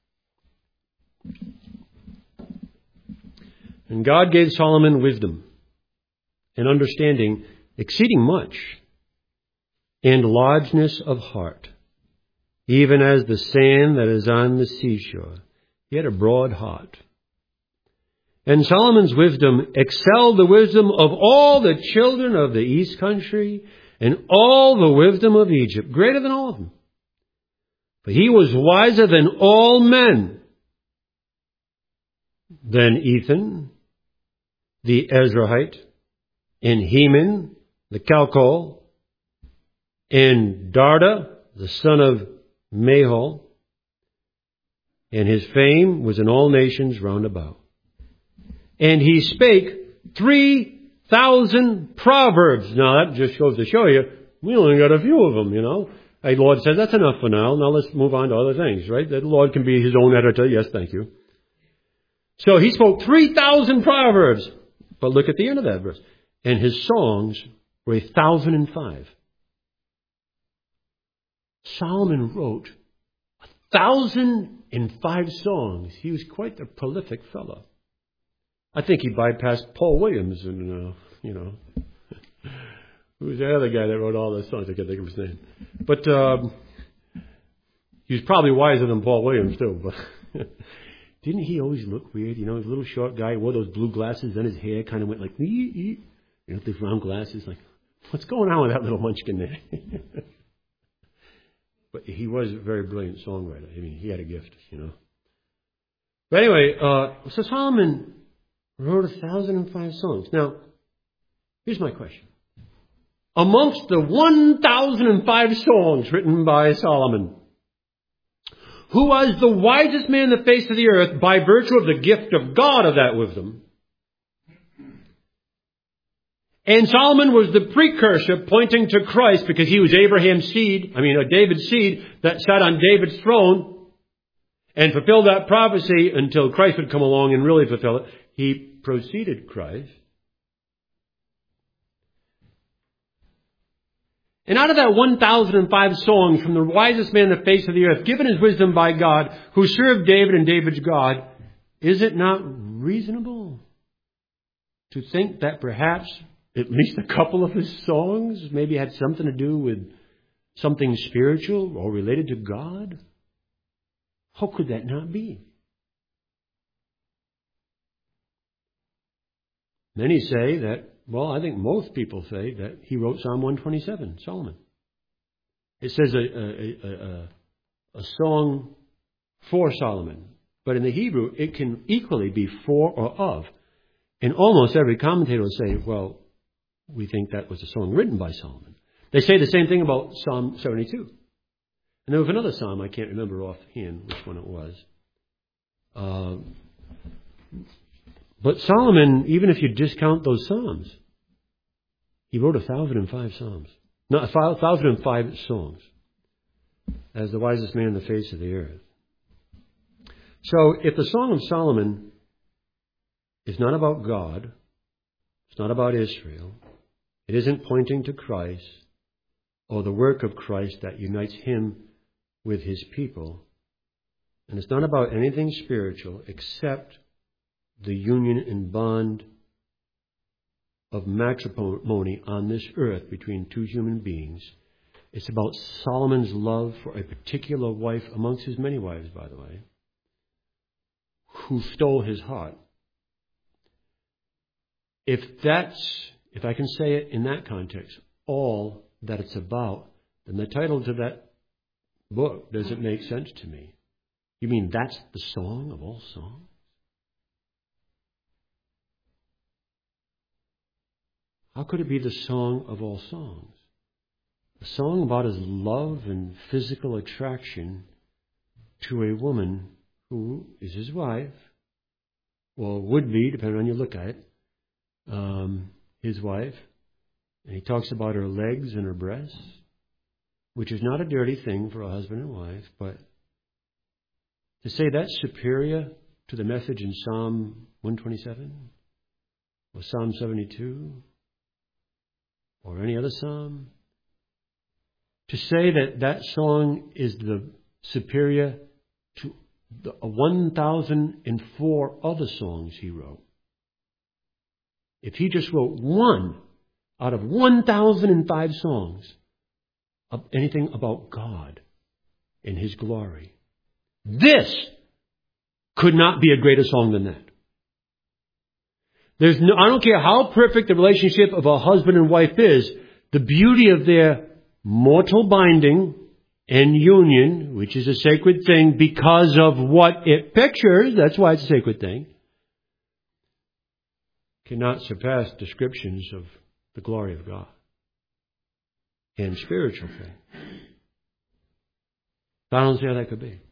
And God gave Solomon wisdom and understanding exceeding much, and largeness of heart, even as the sand that is on the seashore. He had a broad heart. And Solomon's wisdom excelled the wisdom of all the children of the east country and all the wisdom of Egypt, greater than all of them. For he was wiser than all men, than Ethan, the Ezrahite, and Heman, the Calcol, and Darda, the son of Mahol, and his fame was in all nations round about. And he spake 3,000 proverbs. Now that just goes to show you, we only got a few of them, The Lord says, that's enough for now. Now let's move on to other things, right? The Lord can be his own editor. Yes, thank you. So he spoke 3,000 proverbs. But look at the end of that verse. And his songs were 1,005. Solomon wrote 1,005 songs. He was quite a prolific fellow. I think he bypassed Paul Williams and, who's the other guy that wrote all those songs? I can't think of his name. But he was probably wiser than Paul Williams, too. But didn't he always look weird? He was a little short guy, wore those blue glasses, then his hair kind of went like, these round glasses. Like, what's going on with that little munchkin there? But he was a very brilliant songwriter. I mean, he had a gift, But anyway, so Solomon wrote 1,005 songs. Now, here's my question. Amongst the 1,005 songs written by Solomon, who was the wisest man on the face of the earth by virtue of the gift of God of that wisdom? And Solomon was the precursor pointing to Christ because he was David's seed that sat on David's throne and fulfilled that prophecy until Christ would come along and really fulfill it. He preceded Christ. And out of that 1,005 songs from the wisest man on the face of the earth, given his wisdom by God, who served David and David's God, is it not reasonable to think that perhaps at least a couple of his songs maybe had something to do with something spiritual or related to God? How could that not be? Many say that, well, I think most people say that he wrote Psalm 127, Solomon. It says a song for Solomon. But in the Hebrew, it can equally be for or of. And almost every commentator will say, well, we think that was a song written by Solomon. They say the same thing about Psalm 72. And there was another psalm, I can't remember offhand which one it was. But Solomon, even if you discount those psalms, he wrote 1,005 psalms. No, 1,005 songs. As the wisest man on the face of the earth. So, if the Song of Solomon is not about God, it's not about Israel, it isn't pointing to Christ or the work of Christ that unites him with his people, and it's not about anything spiritual except the union and bond of matrimony on this earth between two human beings. It's about Solomon's love for a particular wife amongst his many wives, by the way, who stole his heart. If I can say it in that context, all that it's about, then the title to that book doesn't make sense to me. You mean that's the song of all songs? How could it be the song of all songs? A song about his love and physical attraction to a woman who is his wife, or would be, depending on how you look at it, his wife. And he talks about her legs and her breasts, which is not a dirty thing for a husband and wife, but to say that's superior to the message in Psalm 127 or Psalm 72 or any other psalm, to say that that song is the superior to the 1,004 other songs he wrote. If he just wrote one out of 1,005 songs of anything about God and his glory, this could not be a greater song than that. I don't care how perfect the relationship of a husband and wife is, the beauty of their mortal binding and union, which is a sacred thing because of what it pictures, that's why it's a sacred thing, cannot surpass descriptions of the glory of God and spiritual thing. I don't see how that could be.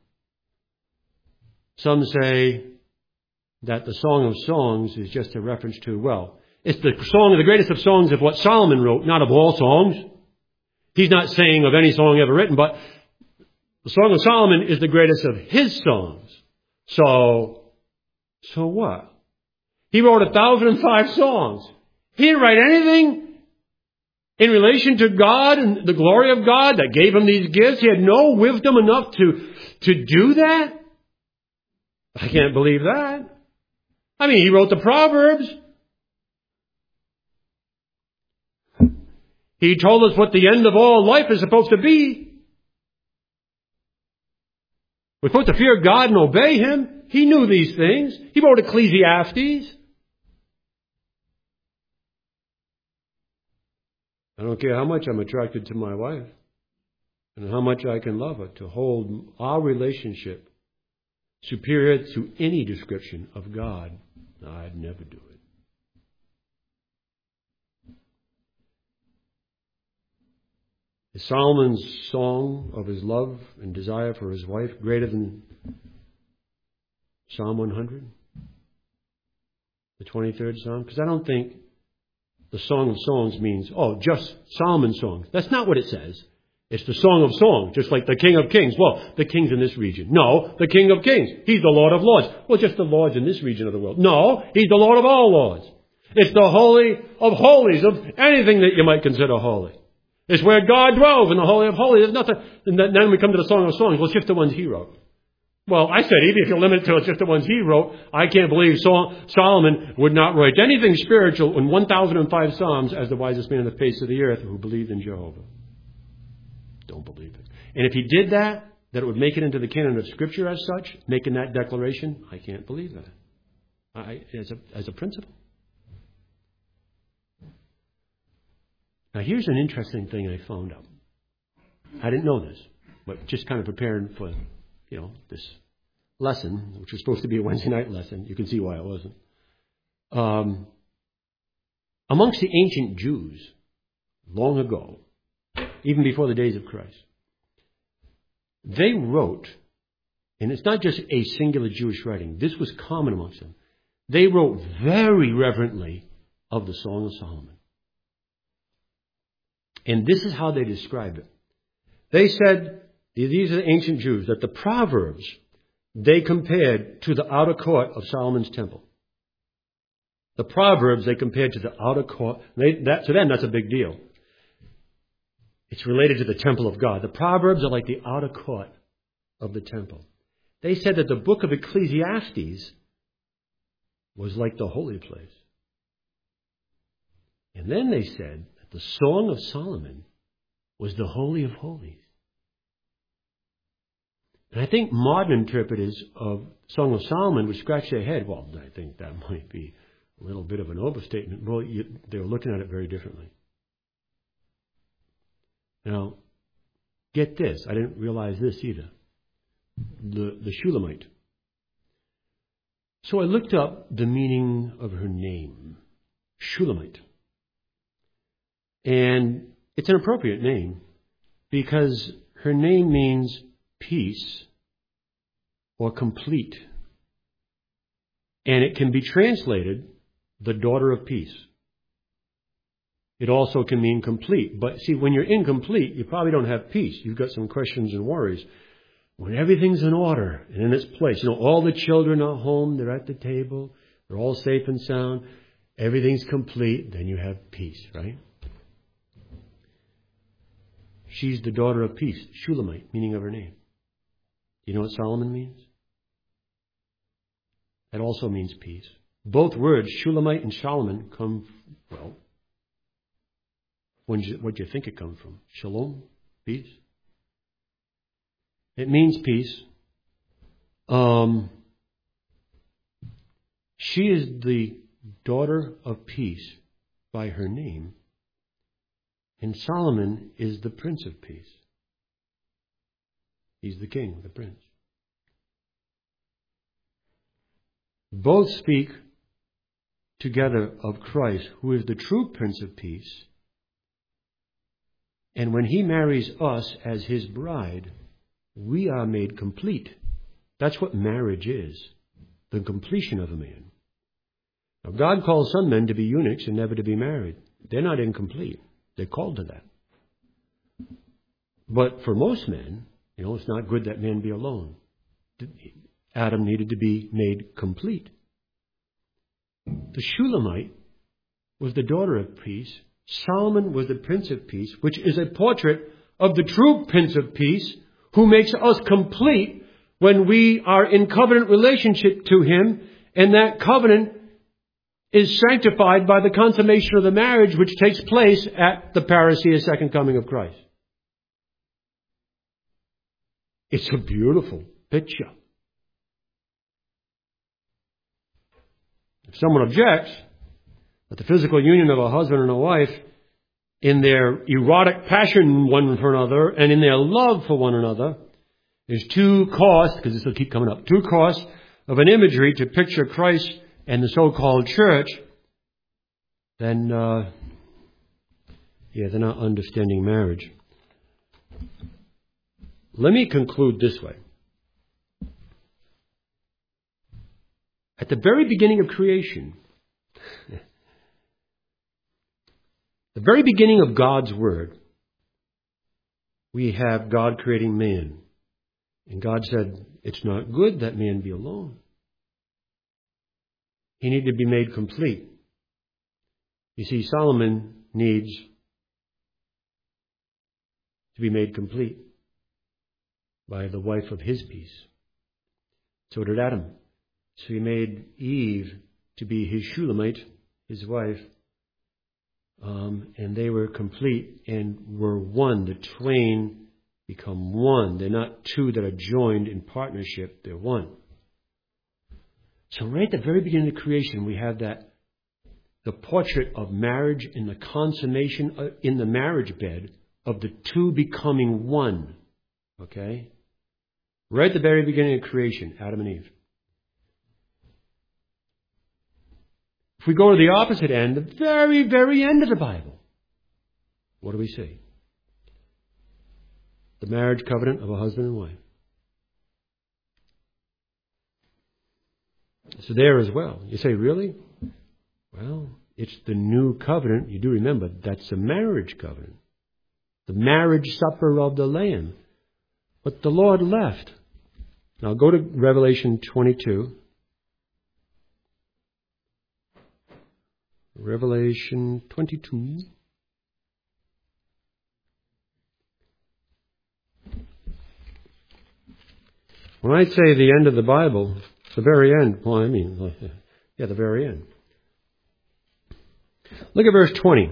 Some say that the Song of Songs is just a reference to, well, it's the song of the greatest of songs of what Solomon wrote, not of all songs. He's not saying of any song ever written, but the Song of Solomon is the greatest of his songs. So what? He wrote 1,005 songs. He didn't write anything in relation to God and the glory of God that gave him these gifts. He had no wisdom enough to do that. I can't believe that. I mean, he wrote the Proverbs. He told us what the end of all life is supposed to be. We're supposed to fear God and obey him. He knew these things. He wrote Ecclesiastes. I don't care how much I'm attracted to my wife and how much I can love her, to hold our relationship superior to any description of God. I'd never do it. Is Solomon's song of his love and desire for his wife greater than Psalm 100? The 23rd Psalm? Because I don't think the Song of Songs means, just Solomon's songs. That's not what it says. It's the Song of Songs, just like the King of Kings. Well, the king's in this region. No, the King of Kings. He's the Lord of Lords. Well, just the Lords in this region of the world. No, he's the Lord of all Lords. It's the Holy of Holies of anything that you might consider holy. It's where God dwells in the Holy of Holies. There's nothing. And then we come to the Song of Songs. Well, it's just the ones he wrote. Well, I said, even if you limit it to just the ones he wrote, I can't believe Solomon would not write anything spiritual in 1,005 Psalms as the wisest man on the face of the earth who believed in Jehovah. Don't believe it. And if he did that it would make it into the canon of Scripture as such, making that declaration, I can't believe that. As a principle. Now, here's an interesting thing I found out. I didn't know this, but just kind of preparing for, this lesson, which was supposed to be a Wednesday night lesson. You can see why it wasn't. Amongst the ancient Jews, long ago, even before the days of Christ, they wrote, and it's not just a singular Jewish writing, this was common amongst them. They wrote very reverently of the Song of Solomon. And this is how they described it. They said, these are the ancient Jews, that the Proverbs they compared to the outer court of Solomon's temple. The Proverbs they compared to the outer court. To them, that's a big deal. It's related to the temple of God. The Proverbs are like the outer court of the temple. They said that the book of Ecclesiastes was like the holy place. And then they said that the Song of Solomon was the Holy of Holies. And I think modern interpreters of Song of Solomon would scratch their head. Well, I think that might be a little bit of an overstatement. Well, they were looking at it very differently. Now, get this. I didn't realize this either. The Shulamite. So I looked up the meaning of her name. Shulamite. And it's an appropriate name because her name means peace or complete. And it can be translated the daughter of peace. It also can mean complete. But see, when you're incomplete, you probably don't have peace. You've got some questions and worries. When everything's in order and in its place, all the children are home, they're at the table, they're all safe and sound, everything's complete, then you have peace, right? She's the daughter of peace, Shulamite, meaning of her name. Do you know what Solomon means? That also means peace. Both words, Shulamite and Solomon, come, what do you think it comes from? Shalom? Peace? It means peace. She is the daughter of peace by her name. And Solomon is the Prince of Peace. He's the king, the prince. Both speak together of Christ, who is the true Prince of Peace. And when he marries us as his bride, we are made complete. That's what marriage is, the completion of a man. Now, God calls some men to be eunuchs and never to be married. They're not incomplete. They're called to that. But for most men, it's not good that man be alone. Adam needed to be made complete. The Shulamite was the daughter of peace. Solomon was the Prince of Peace, which is a portrait of the true Prince of Peace, who makes us complete when we are in covenant relationship to him, and that covenant is sanctified by the consummation of the marriage which takes place at the parousia, second coming of Christ. It's a beautiful picture. If someone objects that the physical union of a husband and a wife, in their erotic passion one for another and in their love for one another, is too coarse, because this will keep coming up, too coarse of an imagery to picture Christ and the so-called church, then, they're not understanding marriage. Let me conclude this way. At the very beginning of creation, the very beginning of God's Word, we have God creating man. And God said, it's not good that man be alone. He needed to be made complete. You see, Solomon needs to be made complete by the wife of his peace. So did Adam. So he made Eve to be his Shulamite, his wife, and they were complete and were one. The twain become one. They're not two that are joined in partnership. They're one. So right at the very beginning of creation, we have that, the portrait of marriage and the consummation in the marriage bed of the two becoming one. Okay? Right at the very beginning of creation, Adam and Eve. If we go to the opposite end, the very, very end of the Bible, what do we see? The marriage covenant of a husband and wife. It's there as well. You say, really? Well, it's the new covenant. You do remember, that's a marriage covenant. The marriage supper of the Lamb. But the Lord left. Now go to Revelation 22. Revelation 22. When I say the end of the Bible, the very end, well, I mean, the very end. Look at verse 20.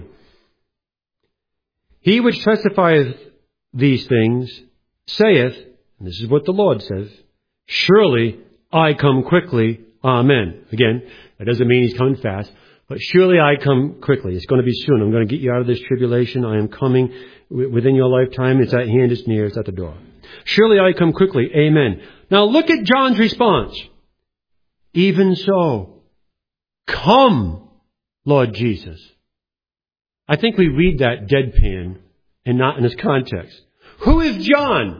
He which testifieth these things saith, and this is what the Lord says, surely I come quickly. Amen. Again, that doesn't mean he's coming fast, but surely I come quickly. It's going to be soon. I'm going to get you out of this tribulation. I am coming within your lifetime. It's at hand, it's near, it's at the door. Surely I come quickly. Amen. Now look at John's response. Even so, come, Lord Jesus. I think we read that deadpan and not in its context. Who is John?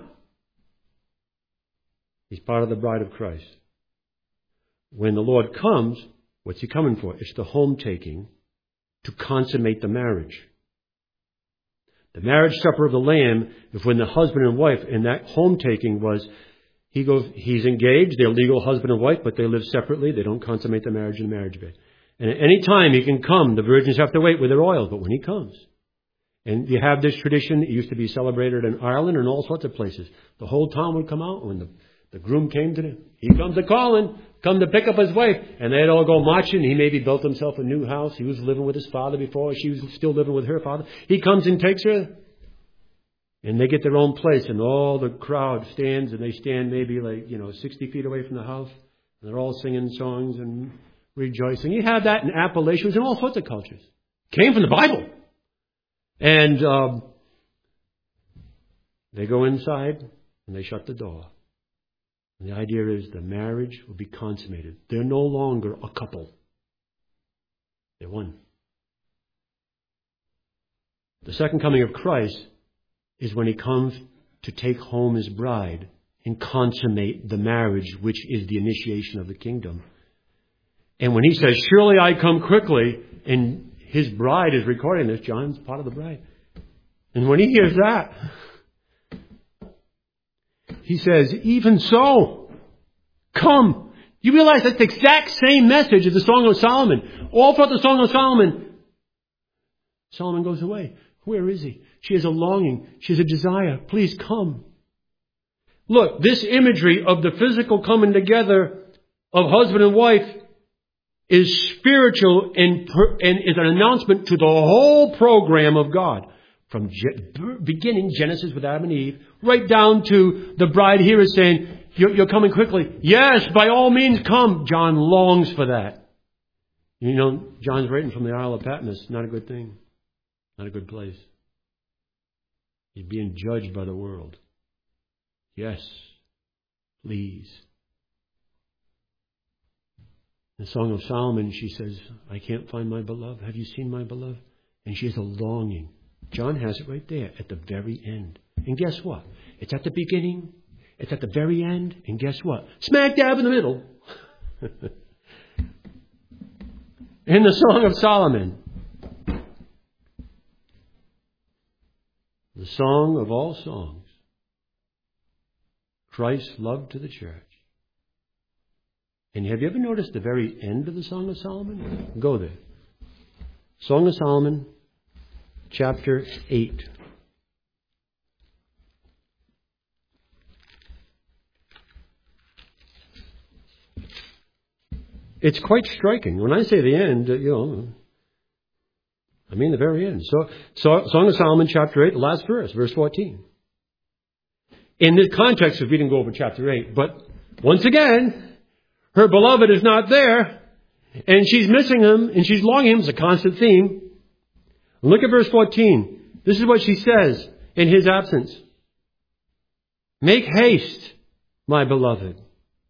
He's part of the bride of Christ. When the Lord comes, what's he coming for? It's the home taking to consummate the marriage. The marriage supper of the Lamb is when the husband and wife, and that home taking was, he's engaged, they're legal husband and wife, but they live separately. They don't consummate the marriage in the marriage bed. And at any time he can come, the virgins have to wait with their oil, but when he comes. And you have this tradition, it used to be celebrated in Ireland and all sorts of places. The whole town would come out when the groom came to them. He comes a calling, come to pick up his wife. And they'd all go marching. He maybe built himself a new house. He was living with his father before. She was still living with her father. He comes and takes her. And they get their own place. And all the crowd stands. And they stand maybe 60 feet away from the house. And they're all singing songs and rejoicing. You have that in Appalachia. It was in all sorts of cultures. Came from the Bible. And they go inside and they shut the door. And the idea is the marriage will be consummated. They're no longer a couple. They're one. The second coming of Christ is when he comes to take home his bride and consummate the marriage, which is the initiation of the kingdom. And when he says, surely I come quickly, and his bride is recording this, John's part of the bride. And when he hears that, he says, even so, come. You realize that's the exact same message of the Song of Solomon. All throughout the Song of Solomon, Solomon goes away. Where is he? She has a longing. She has a desire. Please come. Look, this imagery of the physical coming together of husband and wife is spiritual and is an announcement to the whole program of God. From beginning, Genesis with Adam and Eve, right down to the bride here is saying, you're coming quickly. Yes, by all means come. John longs for that. You know, John's writing from the Isle of Patmos. Not a good thing. Not a good place. He's being judged by the world. Yes, please. In the Song of Solomon, she says, I can't find my beloved. Have you seen my beloved? And she has a longing. John has it right there at the very end. And guess what? It's at the beginning. It's at the very end. And guess what? Smack dab in the middle. In the Song of Solomon. The song of all songs. Christ's love to the church. And have you ever noticed the very end of the Song of Solomon? Go there. Song of Solomon, chapter 8. It's quite striking. When I say the end, I mean the very end. So Song of Solomon, chapter 8, the last verse, verse 14. In this context, we didn't go over chapter 8, but once again, her beloved is not there, and she's missing him, and she's longing him. It's a constant theme. Look at verse 14. This is what she says in his absence. Make haste, my beloved.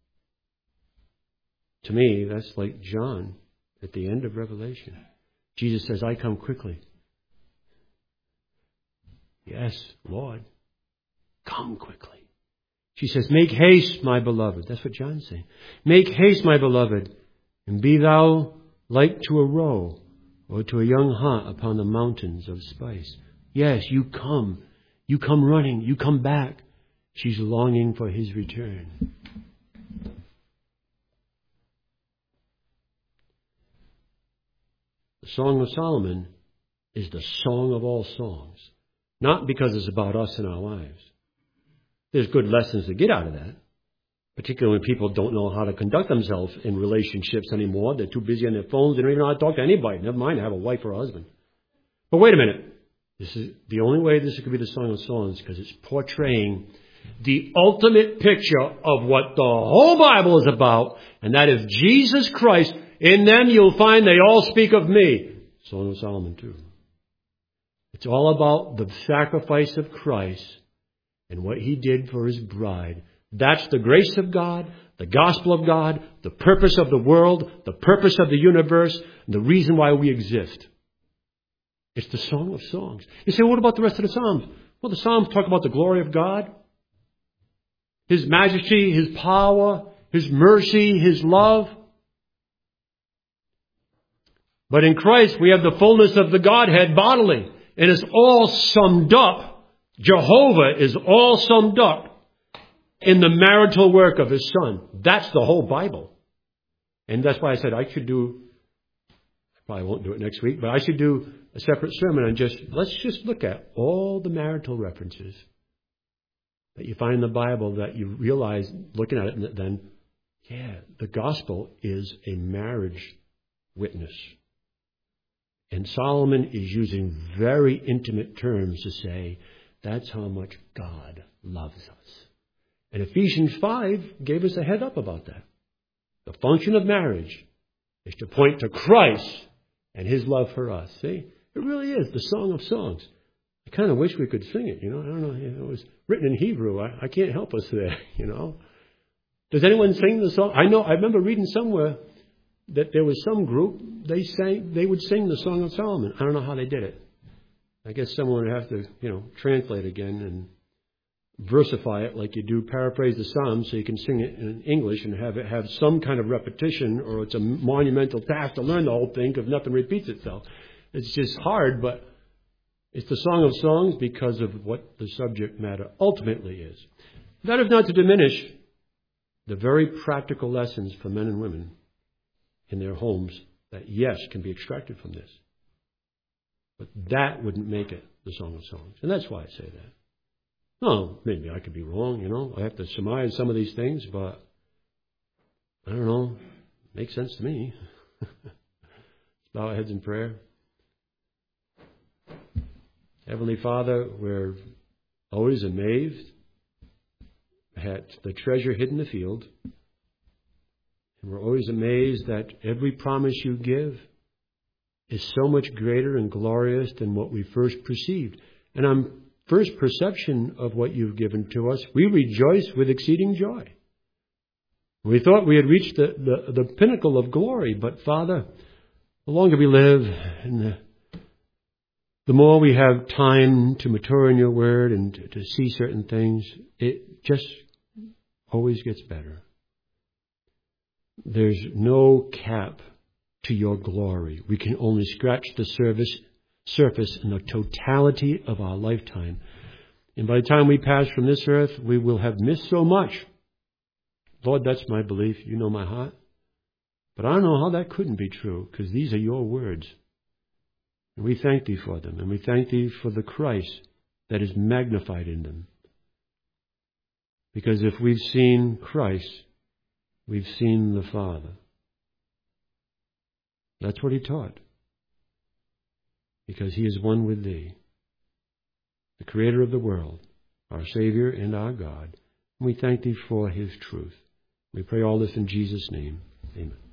To me, that's like John at the end of Revelation. Jesus says, I come quickly. Yes, Lord, come quickly. She says, make haste, my beloved. That's what John's saying. Make haste, my beloved, and be thou like to a roe or to a young hart upon the mountains of spice. Yes, you come. You come running. You come back. She's longing for his return. The Song of Solomon is the song of all songs. Not because it's about us and our lives. There's good lessons to get out of that. Particularly when people don't know how to conduct themselves in relationships anymore. They're too busy on their phones. They don't even know how to talk to anybody. Never mind have a wife or a husband. But wait a minute. This is the only way this could be the Song of Songs, because it's portraying the ultimate picture of what the whole Bible is about, and that is Jesus Christ. In them you'll find they all speak of me. Song of Solomon too. It's all about the sacrifice of Christ and what he did for his bride. That's the grace of God, the gospel of God, the purpose of the world, the purpose of the universe, and the reason why we exist. It's the Song of Songs. You say, what about the rest of the Psalms? Well, the Psalms talk about the glory of God, his majesty, his power, his mercy, his love. But in Christ, we have the fullness of the Godhead bodily. And it's all summed up. Jehovah is all summed up in the marital work of his Son. That's the whole Bible. And that's why I said I probably won't do it next week, but I should do a separate sermon on let's just look at all the marital references that you find in the Bible that you realize, looking at it, and then, the gospel is a marriage witness. And Solomon is using very intimate terms to say, that's how much God loves us. And Ephesians 5 gave us a head up about that. The function of marriage is to point to Christ and his love for us. See? It really is the Song of Songs. I kind of wish we could sing it, I don't know. It was written in Hebrew. I can't help us there, Does anyone sing the song? I remember reading somewhere that there was some group, they would sing the Song of Solomon. I don't know how they did it. I guess someone would have to, translate again and versify it like you do, paraphrase the Psalms so you can sing it in English and have some kind of repetition, or it's a monumental task to learn the whole thing because nothing repeats itself. It's just hard, but it's the Song of Songs because of what the subject matter ultimately is. That is not to diminish the very practical lessons for men and women in their homes that, yes, can be extracted from this. But that wouldn't make it the Song of Songs. And that's why I say that. No, maybe I could be wrong, I have to surmise some of these things, but I don't know. Makes sense to me. Let's bow our heads in prayer. Heavenly Father, we're always amazed at the treasure hidden in the field. And we're always amazed that every promise you give is so much greater and glorious than what we first perceived. And on first perception of what you've given to us, we rejoice with exceeding joy. We thought we had reached the pinnacle of glory, but Father, the longer we live and the more we have time to mature in your word and to see certain things, it just always gets better. There's no cap to your glory. We can only scratch the surface in the totality of our lifetime. And by the time we pass from this earth, we will have missed so much. Lord, that's my belief. You know my heart. But I don't know how that couldn't be true, because these are your words. And we thank thee for them. And we thank thee for the Christ that is magnified in them. Because if we've seen Christ, we've seen the Father. That's what he taught. Because he is one with thee, the Creator of the world, our Savior and our God. And we thank thee for his truth. We pray all this in Jesus' name. Amen.